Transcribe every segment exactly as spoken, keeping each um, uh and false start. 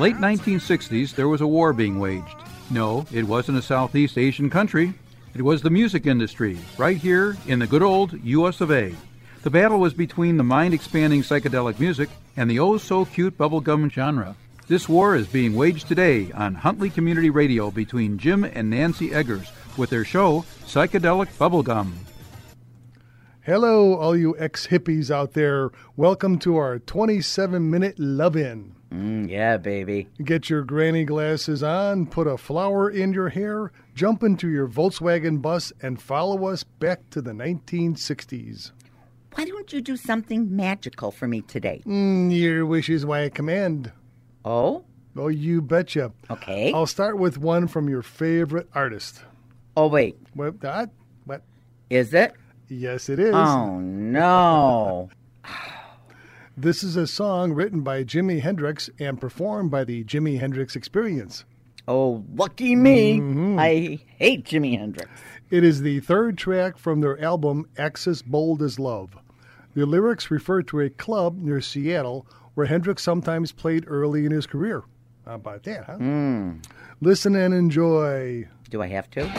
late nineteen sixties, there was a war being waged. No, it wasn't a Southeast Asian country. It was the music industry, right here in the good old U S of A. The battle was between the mind-expanding psychedelic music and the oh-so-cute bubblegum genre. This war is being waged today on Huntley Community Radio between Jim and Nancy Eggers with their show, Psychedelic Bubblegum. Hello, all you ex-hippies out there. Welcome to our twenty-seven minute love-in. Mm, yeah, baby. Get your granny glasses on, put a flower in your hair, jump into your Volkswagen bus, and follow us back to the nineteen sixties. Why don't you do something magical for me today? Mm, your wish is my command. Oh? Oh, you betcha. Okay. I'll start with one from your favorite artist. Oh, wait. What? That? What? Is it? Yes, it is. Oh, no. This is a song written by Jimi Hendrix and performed by the Jimi Hendrix Experience. Oh, lucky me. Mm-hmm. I hate Jimi Hendrix. It is the third track from their album, Axis Bold as Love. The lyrics refer to a club near Seattle where Hendrix sometimes played early in his career. How about that, huh? Mm. Listen and enjoy. Do I have to?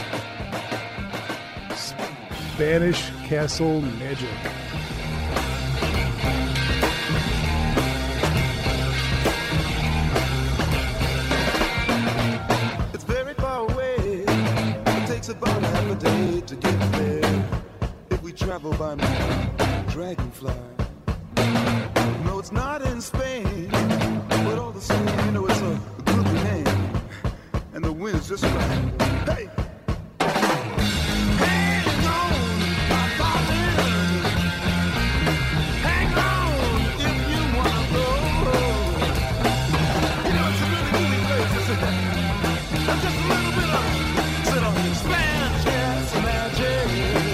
Spanish Castle Magic. It's very far away. It takes about half a day to get there. If we travel by my dragonfly. No, it's not in Spain, but all the same, you know, it's a good name. And the wind's just right. Hey! Hang on, my darling. Hang on if you wanna go. You know, it's a really moving place, isn't it? And just a little bit of sit on Spanish Castle Magic.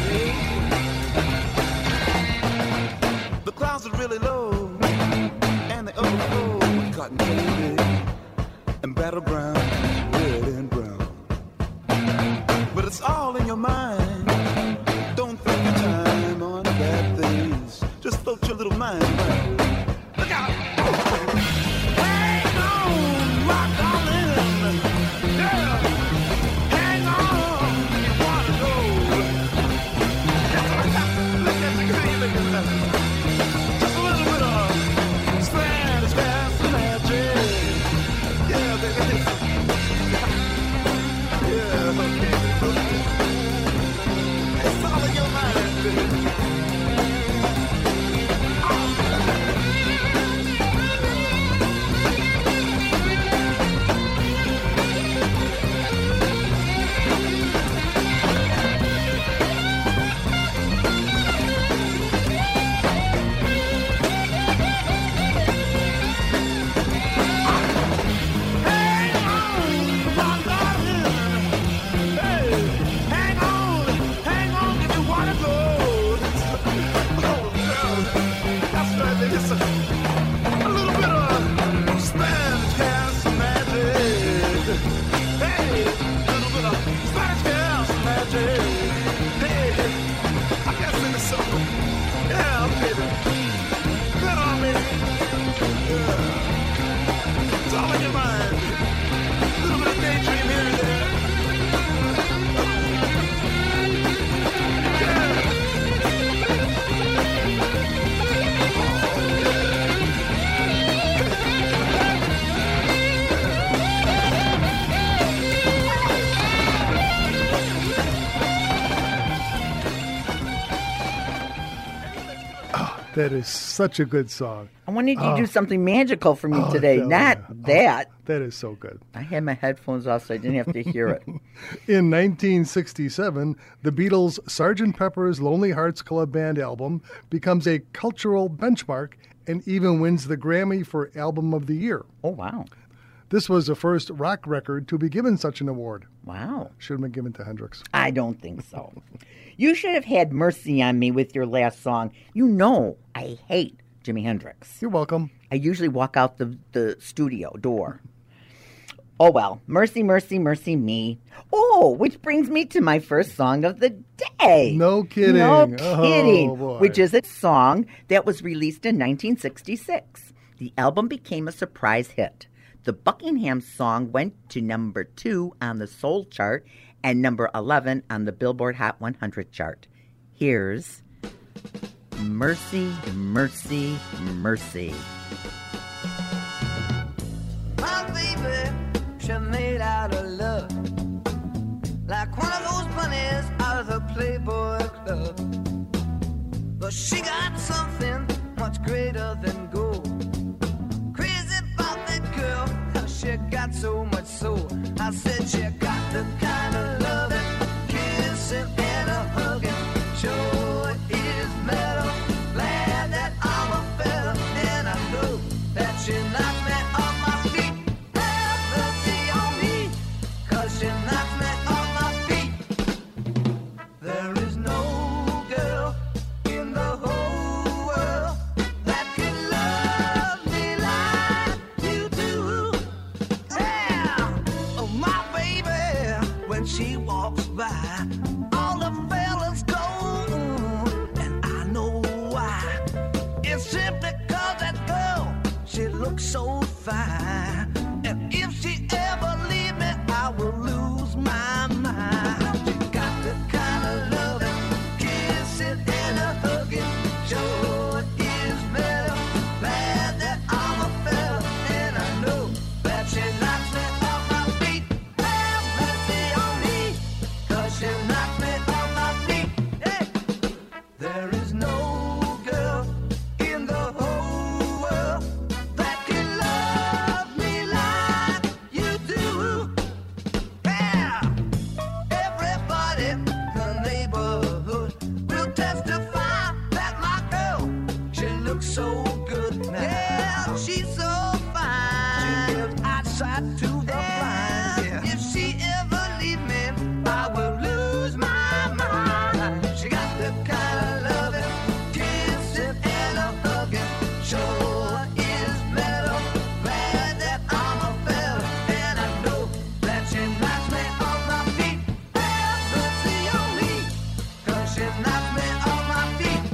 The clouds are really low, and they overflow with cotton candy and battleground red and brown. But it's all in your mind. Don't think your time on bad things. Just float your little mind around. Look out! Hang on, my darling. Yeah. Hang on, you wanna go. Look at the girl, look at that. Just a little bit of Spanish Castle Magic. Yeah, baby. Yeah, okay. It's all in your mind, baby. That is such a good song. I wanted you to Oh. do something magical for me Oh, today, hell not yeah. that. Oh, that is so good. I had my headphones off so I didn't have to hear it. In nineteen sixty-seven, the Beatles' Sergeant Pepper's Lonely Hearts Club Band album becomes a cultural benchmark and even wins the Grammy for Album of the Year. Oh, wow. This was the first rock record to be given such an award. Wow. Should have been given to Hendrix. I don't think so. You should have had mercy on me with your last song. You know I hate Jimi Hendrix. You're welcome. I usually walk out the, the studio door. Oh, well. Mercy, mercy, mercy me. Oh, which brings me to my first song of the day. No kidding. No Oh, kidding. boy. Which is a song that was released in nineteen sixty-six. The album became a surprise hit. The Buckingham song went to number two on the Soul chart and number eleven on the Billboard Hot one hundred chart. Here's Mercy, Mercy, Mercy. My baby, she made out of love, like one of those bunnies out of the Playboy Club. But she got something much greater than gold. Crazy about that girl, how she got so much soul. I said she got the kind of love that kissing and a hugging sure is metal. Glad that I'm a fella, and I know that she knocks me off my feet. Have mercy on me, 'cause she knocks me off my feet. There is no girl in the whole world that can love me like you do. Yeah, oh, my baby, when she walks by, all the fellas go, and I know why. It's simply 'cause that girl, she looks so fine. And if she ever leave me, I will lose my mind. She got the kind of love that kissing and a hugging sure is metal. Glad that I'm a fella, and I know that she knocks me off my feet. Have mercy on me, 'cause she knocks me off my feet. Hey. There is no girl in the whole world that can love me like you do. Yeah. Everybody in the neighborhood will testify that my girl, she looks so good now. Yeah, she's so fine. She lives outside to the blind. Yeah. If she ever leave me, I will lose my mind. She got the kind of loving, kissing and a hugging sure is metal. Glad that I'm a fella, and I know that she knocks me off my feet. Have mercy on me, 'cause she knocks me off my feet.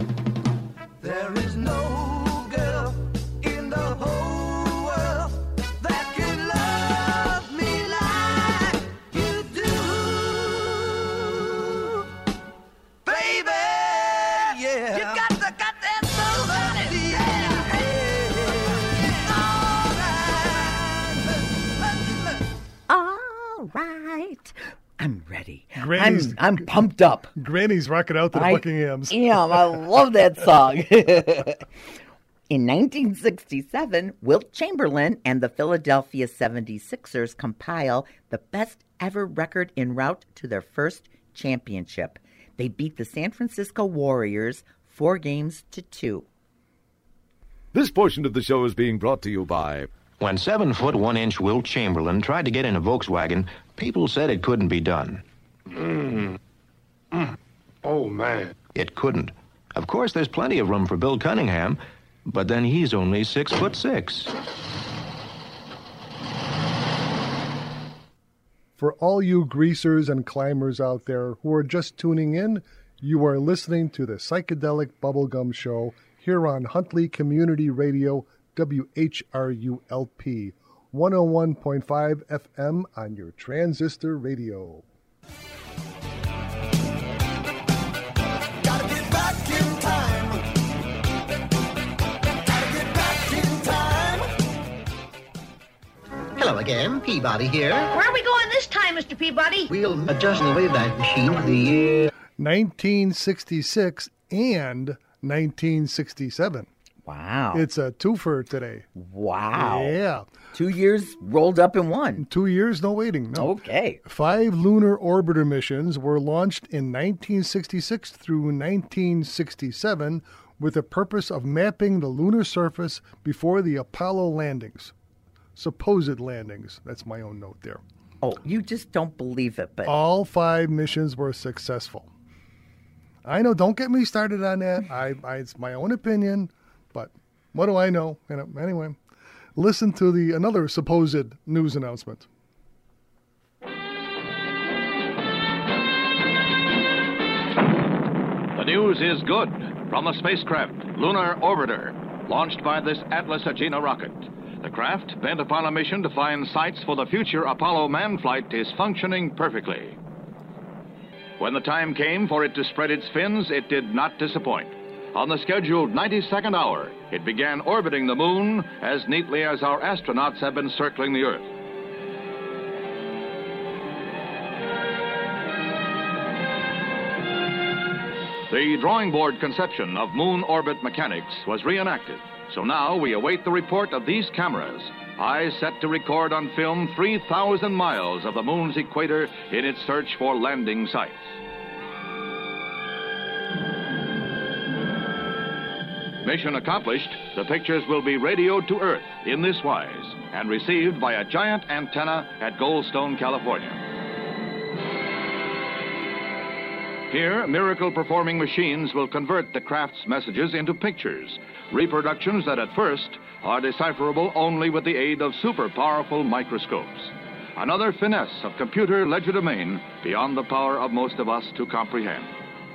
There is no girl in the whole world that can love me like you do. Baby, yeah. You got to got that soul, honey. Yeah. All right. I'm ready. I'm, Granny's- I'm pumped up. Granny's rocking out to the I Buckinghams. am. I love that song. In nineteen sixty-seven, Wilt Chamberlain and the Philadelphia seventy-sixers compile the best ever record en route to their first championship. They beat the San Francisco Warriors four games to two. This portion of the show is being brought to you by... When seven foot one inch Wilt Chamberlain tried to get in a Volkswagen, people said it couldn't be done. Mm. Mm. Oh, man. It couldn't. Of course, there's plenty of room for Bill Cunningham, but then he's only six foot six. For all you greasers and climbers out there who are just tuning in, you are listening to the Psychedelic Bubblegum Show here on Huntley Community Radio, W H R U L P, one oh one point five F M on your transistor radio. Gotta get back in time. Gotta get back in time. Hello again, Peabody here. Where are we going this time, Mister Peabody? We'll adjust the Wayback Machine to the year nineteen sixty-six and nineteen sixty-seven. Wow. It's a twofer today. Wow. Yeah. Two years rolled up in one. Two years, no waiting. No. Okay. Five lunar orbiter missions were launched in nineteen sixty-six through nineteen sixty-seven with the purpose of mapping the lunar surface before the Apollo landings. Supposed landings. That's my own note there. Oh, you just don't believe it, but... All five missions were successful. I know, don't get me started on that. I, I It's my own opinion, but what do I know? You know, anyway, listen to the another supposed news announcement. The news is good from the spacecraft Lunar Orbiter, launched by this Atlas Agena rocket. The craft, bent upon a mission to find sites for the future Apollo man flight, is functioning perfectly. When the time came for it to spread its fins, it did not disappoint. On the scheduled ninety-second hour, it began orbiting the moon as neatly as our astronauts have been circling the Earth. The drawing board conception of moon orbit mechanics was reenacted. So now we await the report of these cameras, eyes set to record on film three thousand miles of the moon's equator in its search for landing sites. Mission accomplished, the pictures will be radioed to Earth in this wise and received by a giant antenna at Goldstone, California. Here, miracle-performing machines will convert the craft's messages into pictures, reproductions that at first are decipherable only with the aid of super-powerful microscopes. Another finesse of computer legerdemain beyond the power of most of us to comprehend.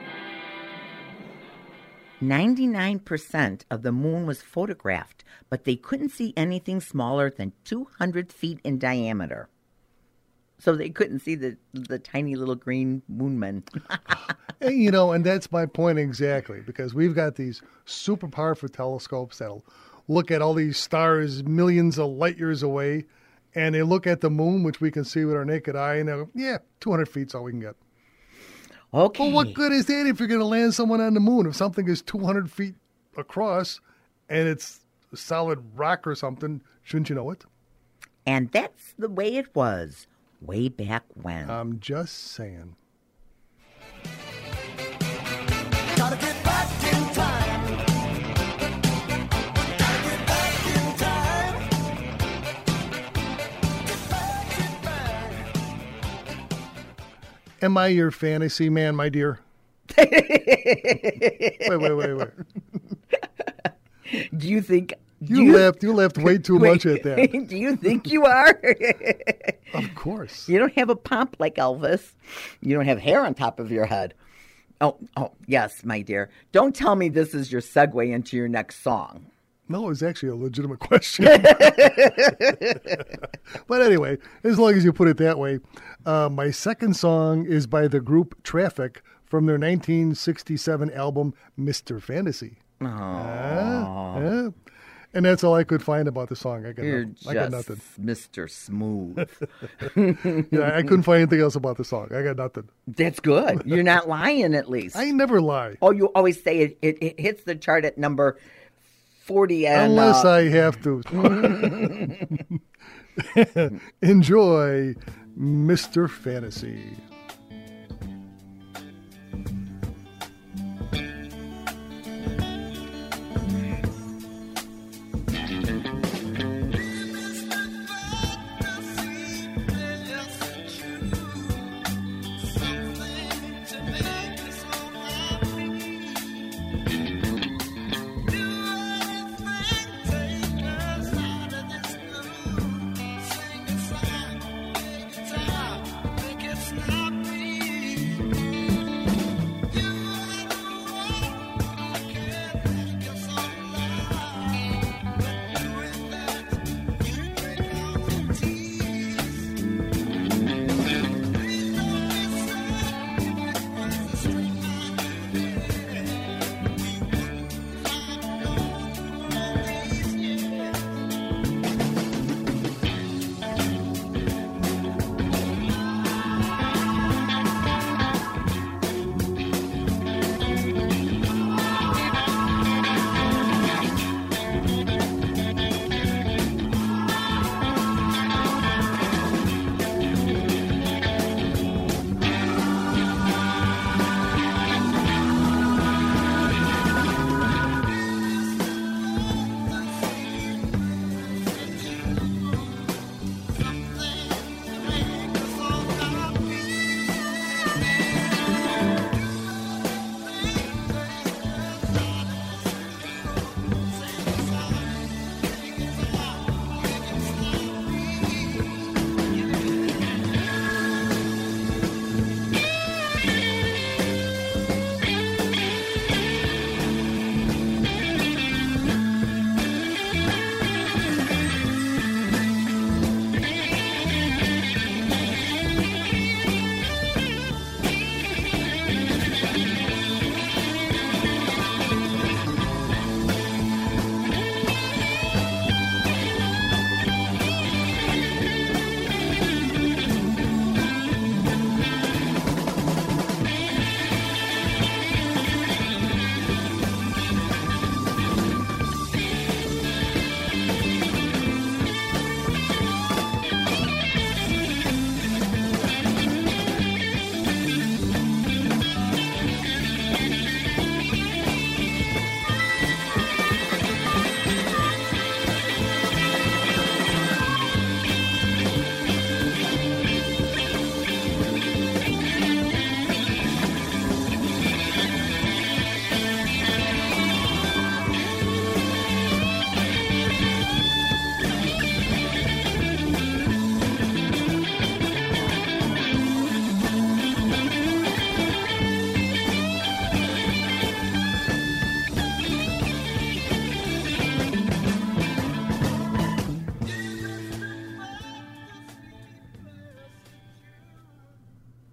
ninety-nine percent of the moon was photographed, but they couldn't see anything smaller than two hundred feet in diameter. So they couldn't see the, the tiny little green moonmen. And, you know, and that's my point exactly, because we've got these super powerful telescopes that'll look at all these stars millions of light years away, and they look at the moon, which we can see with our naked eye, and they go, yeah, two hundred feet's all we can get. Okay. Well, what good is that if you're going to land someone on the moon? If something is two hundred feet across and it's a solid rock or something, shouldn't you know it? And that's the way it was way back when. I'm just saying. Gotta get back in time. Gotta get back in time. Get back, get back. Am I your fantasy man, my dear? wait, wait, wait, wait. Do you think... You, do you laughed. You laughed way too wait, much at that. Do you think you are? Of course. You don't have a pomp like Elvis. You don't have hair on top of your head. Oh, oh, yes, my dear. Don't tell me this is your segue into your next song. No, it's actually a legitimate question. But anyway, as long as you put it that way, uh, my second song is by the group Traffic from their nineteen sixty-seven album, Mister Fantasy. Aww. Uh, uh, and that's all I could find about the song. I got, You're no, just I got nothing. Mister Smooth. Yeah, I couldn't find anything else about the song. I got nothing. That's good. You're not lying, at least. I never lie. Oh, you always say it, it, it hits the chart at number forty. And, Unless uh, I have to. Enjoy Mister Fantasy. It's not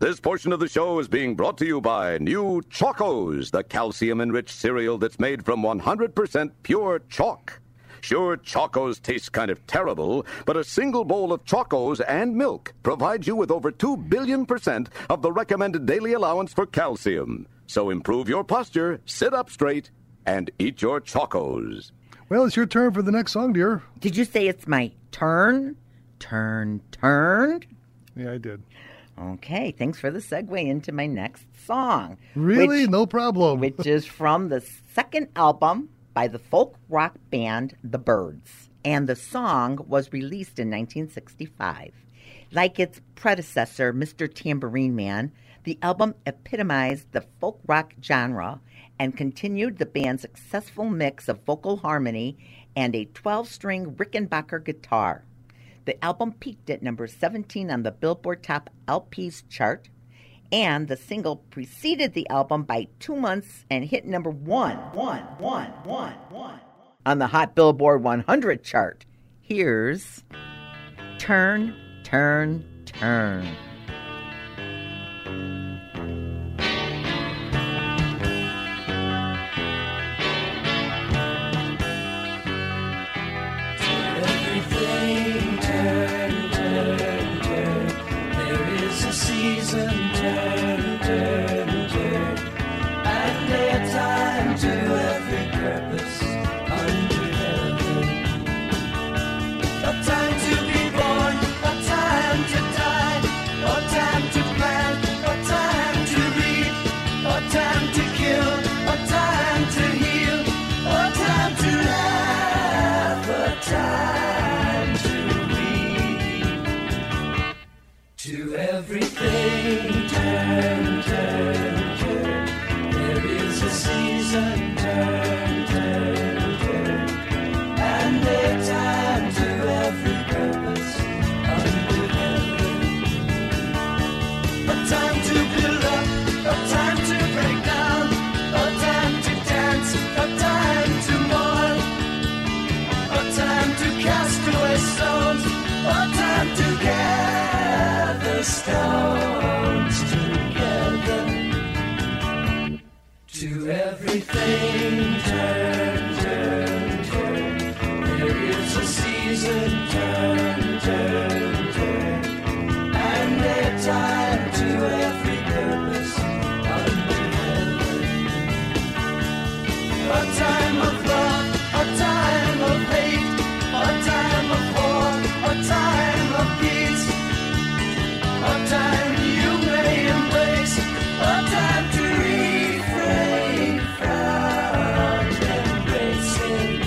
This portion of the show is being brought to you by New Chocos, the calcium-enriched cereal that's made from one hundred percent pure chalk. Sure, Chocos taste kind of terrible, but a single bowl of Chocos and milk provides you with over two billion percent of the recommended daily allowance for calcium. So improve your posture, sit up straight, and eat your Chocos. Well, it's your turn for the next song, dear. Did you say it's my turn? Turn, turn? Yeah, I did. Okay, thanks for the segue into my next song. Really? Which, no problem. Which is from the second album by the folk rock band The Byrds. And the song was released in nineteen sixty-five. Like its predecessor, Mister Tambourine Man, the album epitomized the folk rock genre and continued the band's successful mix of vocal harmony and a twelve-string Rickenbacker guitar. The album peaked at number seventeen on the Billboard Top L Ps chart, and the single preceded the album by two months and hit number one, one, one, one, one on the Hot Billboard one hundred chart. Here's Turn, Turn, Turn. Season, turn, turn, turn, and their time to every purpose under heaven. A time to be born, a time to die, a time to plant, a time to reap, a time to kill, a time to heal, a time to laugh, a time to weep. To everything, turn, turn, turn. There is a season, turn, turn, turn. And a time to every purpose under heaven. A time to build up, a time to break down, a time to dance, a time to mourn, a time to cast away stones, a time to gather stones together. To everything, turn, turn, turn. There is a season, turn, turn, turn. And a time to every purpose under heaven. A time of love, a time of hate, a time of war, a time of peace. A time you may embrace, a time to refrain from embracing.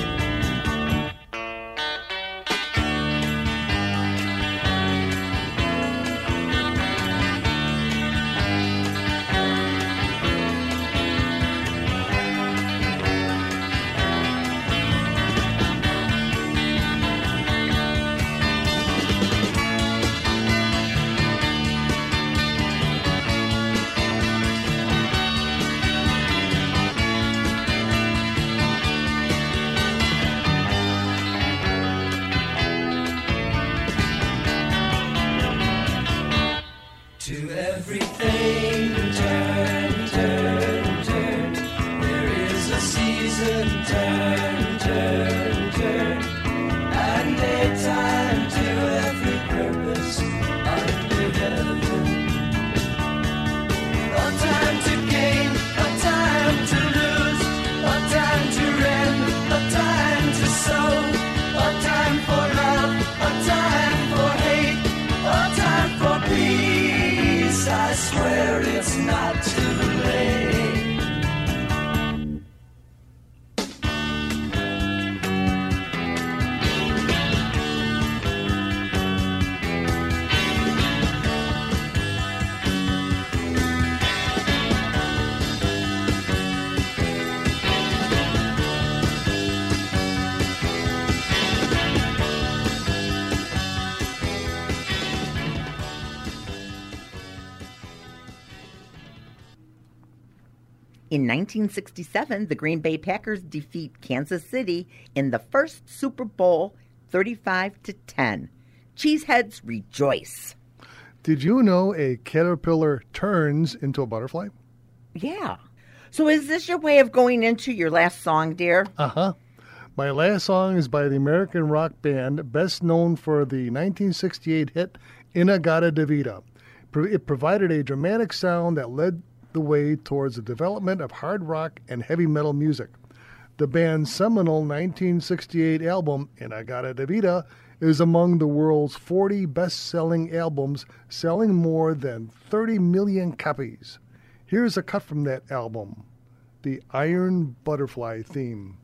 To everything, turn, turn, turn. There is a season, turn, turn, turn. And a time to every purpose under heaven. A time to gain, a time to lose, a time to rend, a time to sow, a time for love, a time for hate, a time for peace. I swear it's not too late. In nineteen sixty-seven, the Green Bay Packers defeat Kansas City in the first Super Bowl thirty-five to ten. Cheeseheads rejoice. Did you know a caterpillar turns into a butterfly? Yeah. So is this your way of going into your last song, dear? Uh-huh. My last song is by the American rock band best known for the nineteen sixty-eight hit In-A-Gadda-Da-Vida. It provided a dramatic sound that led the way towards the development of hard rock and heavy metal music. The band's seminal nineteen sixty-eight album, In-A-Gadda-Da-Vida, is among the world's forty best-selling albums, selling more than thirty million copies. Here's a cut from that album, the Iron Butterfly theme.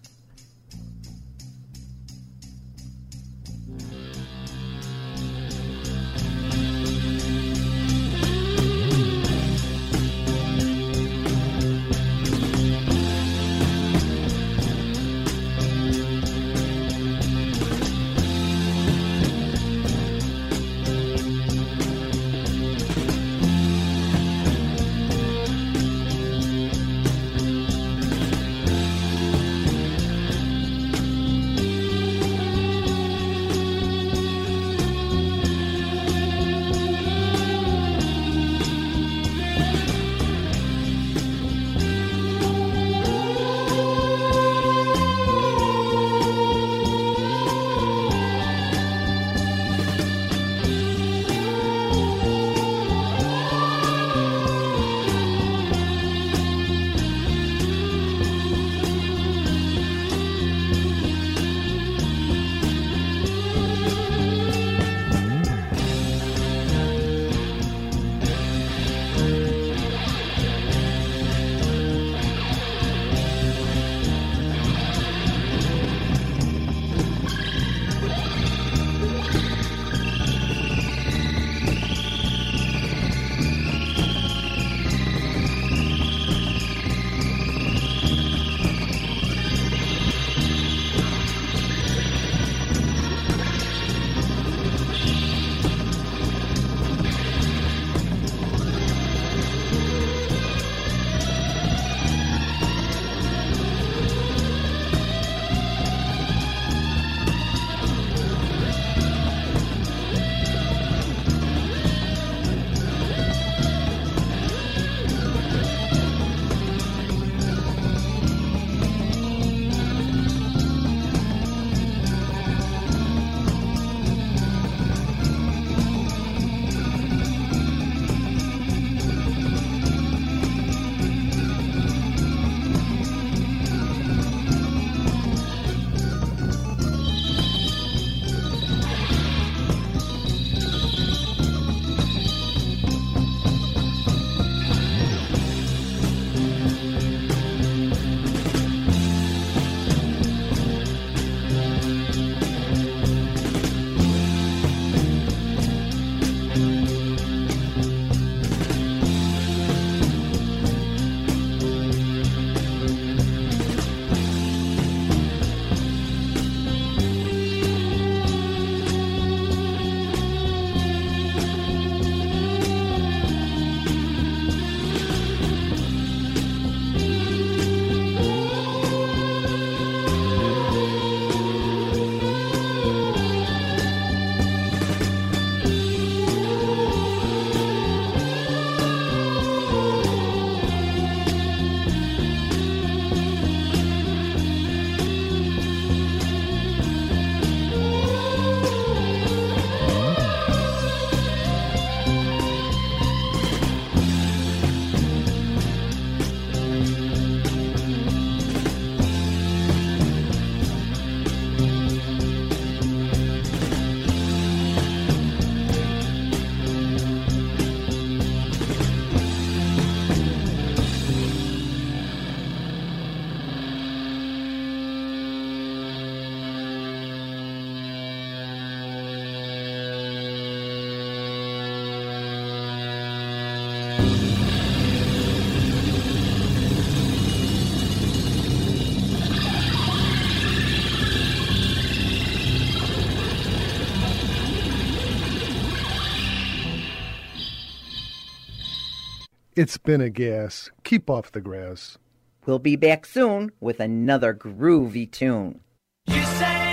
It's been a gas. Keep off the grass. We'll be back soon with another groovy tune. You say